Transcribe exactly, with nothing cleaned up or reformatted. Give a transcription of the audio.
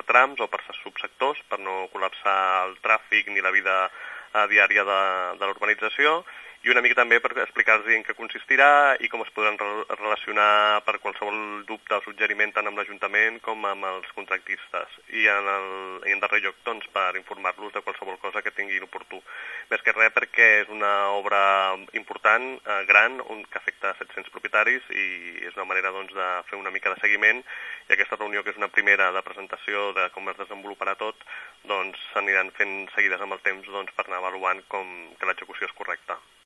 trams o per subsectors, per no col·lapsar el tràfic ni la vida diària de, de la urbanització, i una mica també per explicar-los en què consistirà i com es podran re relacionar per qualsevol dubte o suggeriment tant amb l'Ajuntament com amb els contractistes. I en, el, i en darrer lloc, doncs, per informar-los de qualsevol cosa que tinguin oportú. Més que res perquè és una obra important, eh, gran, un, que afecta set-cents propietaris i és una manera doncs, de fer una mica de seguiment, i aquesta reunió, que és una primera de presentació de com es desenvoluparà tot, doncs s'aniran fent seguides amb el temps doncs, per anar avaluant com que l'execució és correcta.